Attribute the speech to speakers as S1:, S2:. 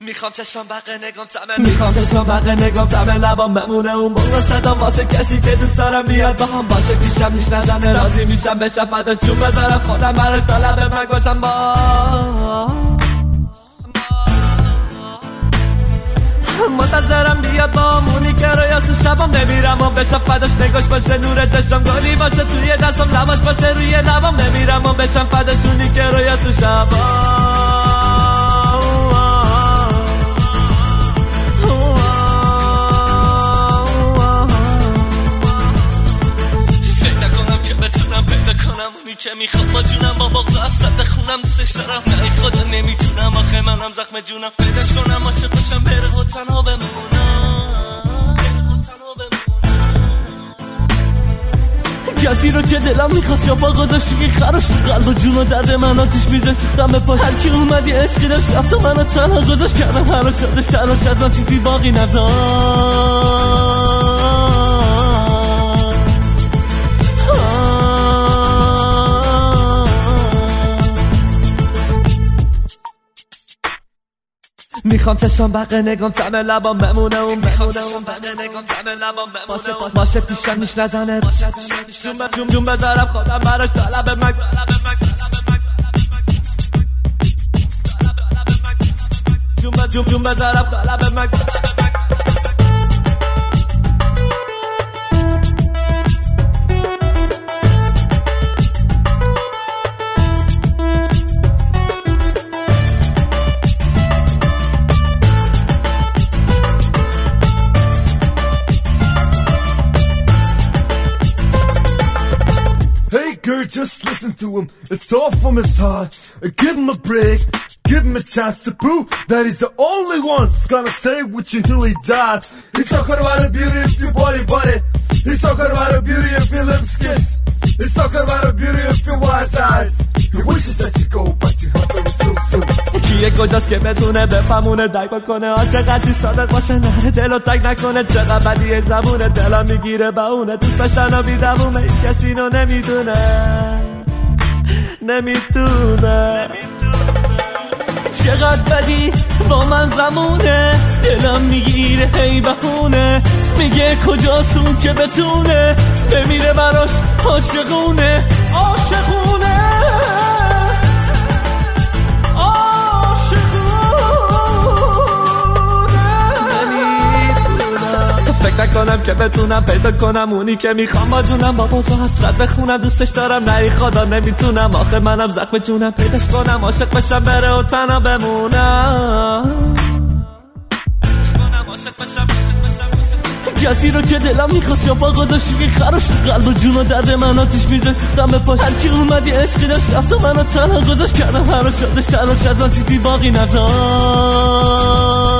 S1: میخوام چشم بقیه نگام تمه میخوام چشم بقیه نگام تمه لبام بمونه اون موقع صدام واسه کسی که دوست دارم بیاد با هم باشه پیشم نیش نزنه راضی میشم بشم فداش جون بذارم خودم براش طلب مرگ باشم منتظرم بیاد با همونی که رویاس شبم نمیرم و بشم فداش نگاش باشه نور چشم گلی باشه توی دستم لباش باشه روی لبم نمیرم و بشم فداش اونی که رویاس شبم اونی که میخواد با جونم با بغض اصد خونم دوستش دارم نه ای خدا نمیتونم آخه منم زخم جونم پیداش کنم عاشق بشم بره و تنها بمونم کسی رو که دلم میخواست یا با گذاشتی خراش تو قلب و جون و درد من آتیش میزه سوختم به پاش هرکی اومد یه عشقی داشت رفت و منو تنها گذاشت کردم هر رو شدش تنها شد من چیزی باقی نزار میخوام چشم بقیه نگام تمه لبام بمونه اون میخوام چشم بقیه نگام تمه لبام بمونه باشه پیشم نیش نزنه جون بذارم خودم براش طلب مرگ جون بذارم طلب مرگ
S2: Girl, just listen to him, it's all from his heart. Give him a break, give him a chance to prove that he's the only one that's gonna stay with you till he dies. He's talking about the beauty of your body, buddy. He's talking about the beauty of your lips kiss. He's talking about the beauty of your wise eyes. He wishes that you go, but you have to so soon.
S1: کیه کجاست که بتونه بفهمونه درک بکنه عاشق هستی صادق باشه نره دلو تک نکنه چقدر بدیه زبونه دلا میگیره با اونه دوست داشتن و بیدمونه هیچ کسی اینو نمیدونه چقدر بدی با من زمونه دلم میگیره هی بهونه میگه کجاست اون که بتونه بمیره براش عاشقونه فکر نکنم که بتونم پیدا کنم اونی که میخوام با جونم با باز و حسرت بخونم دوستش دارم نه ای خدا نمیتونم آخه منم زخم جونم پیداش کنم عاشق بشم بره و تنها بمونم کسی رو که دلم میخواست یا با گذاشتی خراش تو قلب و جون و درد من آتیش میزه سوختم به پاش هرکی اومد یه عشقی داشت رفت و منو تنها گذاشت کردم هر رو شدش تنها شد من چیزی باقی نزار